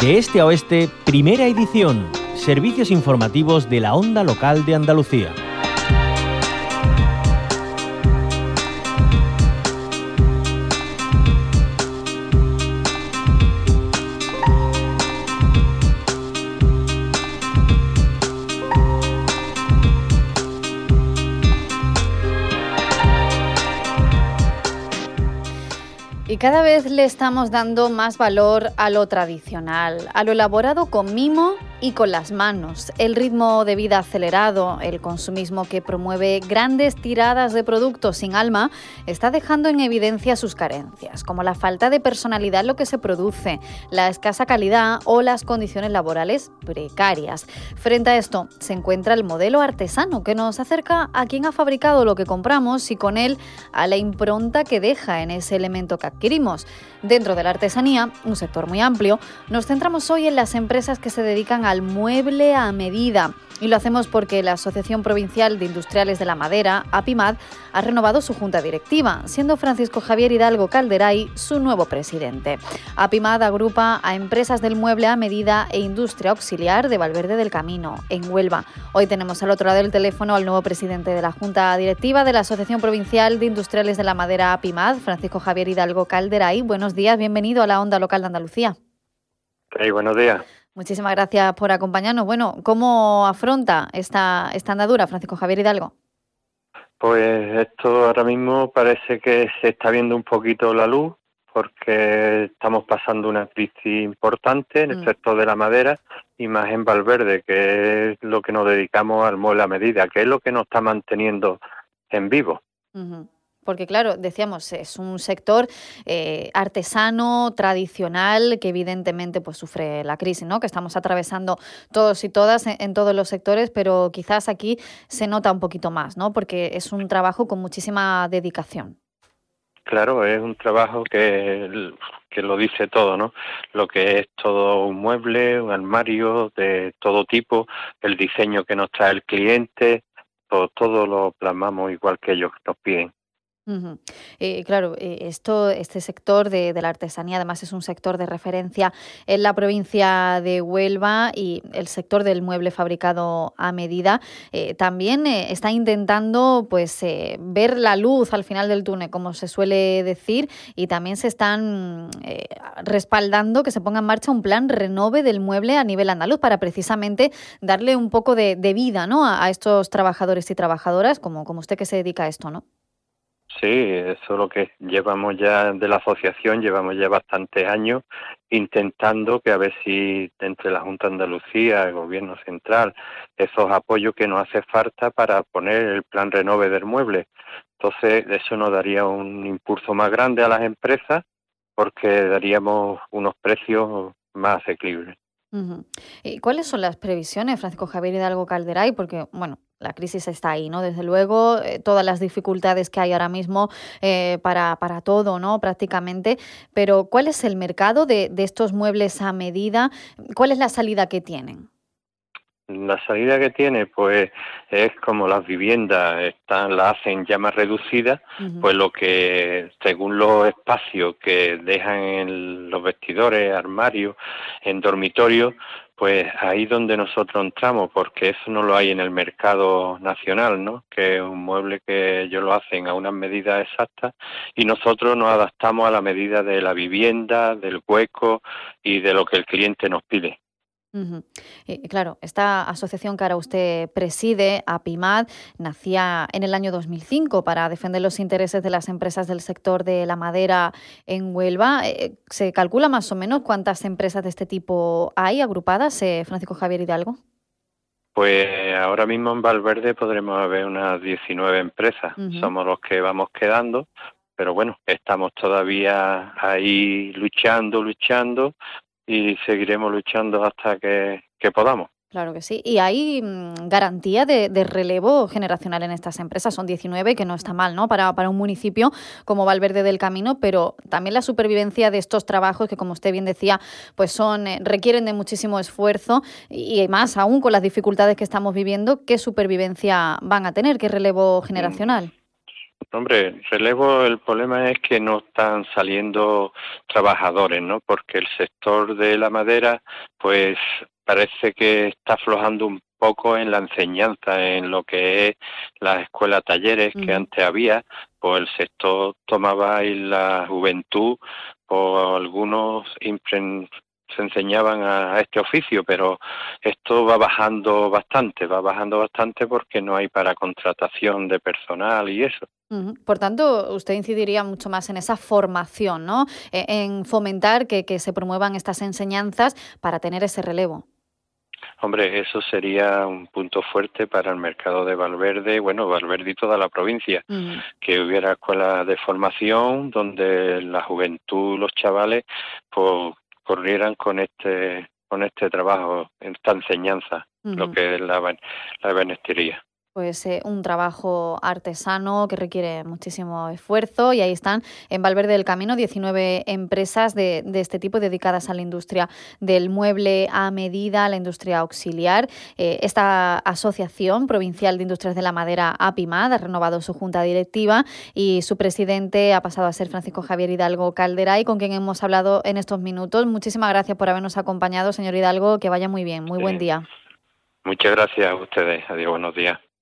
De este a oeste, primera edición. Servicios informativos de la Onda Local de Andalucía. Y cada vez le estamos dando más valor a lo tradicional, a lo elaborado con mimo y con las manos. El ritmo de vida acelerado, el consumismo que promueve grandes tiradas de productos sin alma, está dejando en evidencia sus carencias, como la falta de personalidad en lo que se produce, la escasa calidad o las condiciones laborales precarias. Frente a esto se encuentra el modelo artesano, que nos acerca a quien ha fabricado lo que compramos y con él a la impronta que deja en ese elemento que adquirimos. Dentro de la artesanía, un sector muy amplio, nos centramos hoy en las empresas que se dedican al mueble a medida. Y lo hacemos porque la Asociación Provincial de Industriales de la Madera, APIMAD, ha renovado su junta directiva, siendo Francisco Javier Hidalgo Calderay su nuevo presidente. APIMAD agrupa a empresas del mueble a medida e industria auxiliar de Valverde del Camino, en Huelva. Hoy tenemos al otro lado del teléfono al nuevo presidente de la junta directiva de la Asociación Provincial de Industriales de la Madera, APIMAD, Francisco Javier Hidalgo Calderay. Buenos días, bienvenido a la Onda Local de Andalucía. Buenos días. Muchísimas gracias por acompañarnos. Bueno, ¿cómo afronta esta andadura, Francisco Javier Hidalgo? Pues esto ahora mismo parece que se está viendo un poquito la luz, porque estamos pasando una crisis importante en el sector de la madera y más en Valverde, que es lo que nos dedicamos al mueble a medida, que es lo que nos está manteniendo en vivo. Uh-huh. Porque claro, decíamos, es un sector artesano, tradicional, que evidentemente pues sufre la crisis, ¿no? Que estamos atravesando todos y todas en todos los sectores, pero quizás aquí se nota un poquito más, ¿no? Porque es un trabajo con muchísima dedicación. Claro, es un trabajo que lo dice todo, ¿no? Lo que es todo un mueble, un armario de todo tipo, el diseño que nos trae el cliente, todo lo plasmamos igual que ellos nos piden. Uh-huh. Claro, este sector de la artesanía además es un sector de referencia en la provincia de Huelva, y el sector del mueble fabricado a medida también está intentando pues ver la luz al final del túnel, como se suele decir, y también se están respaldando que se ponga en marcha un plan renove del mueble a nivel andaluz para precisamente darle un poco de vida, ¿no? a estos trabajadores y trabajadoras como usted, que se dedica a esto, ¿no? Sí, eso es lo que llevamos ya de la asociación, llevamos ya bastantes años intentando que a ver si entre la Junta de Andalucía, el Gobierno Central, esos apoyos que nos hace falta para poner el plan renove del mueble. Entonces eso nos daría un impulso más grande a las empresas, porque daríamos unos precios más asequibles. Uh-huh. ¿Y cuáles son las previsiones, Francisco Javier Hidalgo Calderay? Porque, bueno, la crisis está ahí, ¿no? Desde luego, todas las dificultades que hay ahora mismo para todo, ¿no? Prácticamente. Pero, ¿cuál es el mercado de estos muebles a medida? ¿Cuál es la salida que tienen? La salida que tiene, pues, es como las viviendas la hacen ya más reducidas, uh-huh. Pues lo que, según los espacios que dejan en los vestidores, armarios, en dormitorios, pues ahí donde nosotros entramos, porque eso no lo hay en el mercado nacional, ¿no? Que es un mueble que ellos lo hacen a unas medidas exactas y nosotros nos adaptamos a la medida de la vivienda, del hueco y de lo que el cliente nos pide. Uh-huh. Claro, esta asociación que ahora usted preside, APIMAD, nacía en el año 2005 para defender los intereses de las empresas del sector de la madera en Huelva. ¿Se calcula más o menos cuántas empresas de este tipo hay agrupadas, Francisco Javier Hidalgo? Pues ahora mismo en Valverde podremos haber unas 19 empresas. Uh-huh. Somos los que vamos quedando, pero bueno, estamos todavía ahí luchando y seguiremos luchando hasta que podamos. Claro que sí. Y hay garantía de relevo generacional en estas empresas. Son 19, que no está mal, ¿no? Para un municipio como Valverde del Camino, pero también la supervivencia de estos trabajos que, como usted bien decía, pues requieren de muchísimo esfuerzo y más aún con las dificultades que estamos viviendo. ¿Qué supervivencia van a tener? ¿Qué relevo generacional? Hombre, relevo, el problema es que no están saliendo trabajadores, ¿no? Porque el sector de la madera, pues parece que está aflojando un poco en la enseñanza, en lo que es las escuelas talleres que antes había, pues el sector tomaba y la juventud, o algunos se enseñaban a este oficio, pero esto va bajando bastante porque no hay para contratación de personal y eso. Por tanto, usted incidiría mucho más en esa formación, ¿no? En fomentar que se promuevan estas enseñanzas para tener ese relevo. Hombre, eso sería un punto fuerte para el mercado de Valverde, bueno, Valverde y toda la provincia, que hubiera escuelas de formación donde la juventud, los chavales, pues corrieran con este trabajo, esta enseñanza, lo que es la ebanistería. Pues un trabajo artesano que requiere muchísimo esfuerzo, y ahí están en Valverde del Camino 19 empresas de este tipo dedicadas a la industria del mueble a medida, a la industria auxiliar. Esta Asociación Provincial de Industrias de la Madera, APIMAD, ha renovado su junta directiva y su presidente ha pasado a ser Francisco Javier Hidalgo Calderay, con quien hemos hablado en estos minutos. Muchísimas gracias por habernos acompañado, señor Hidalgo, que vaya muy bien, muy buen día. Muchas gracias a ustedes, adiós, buenos días.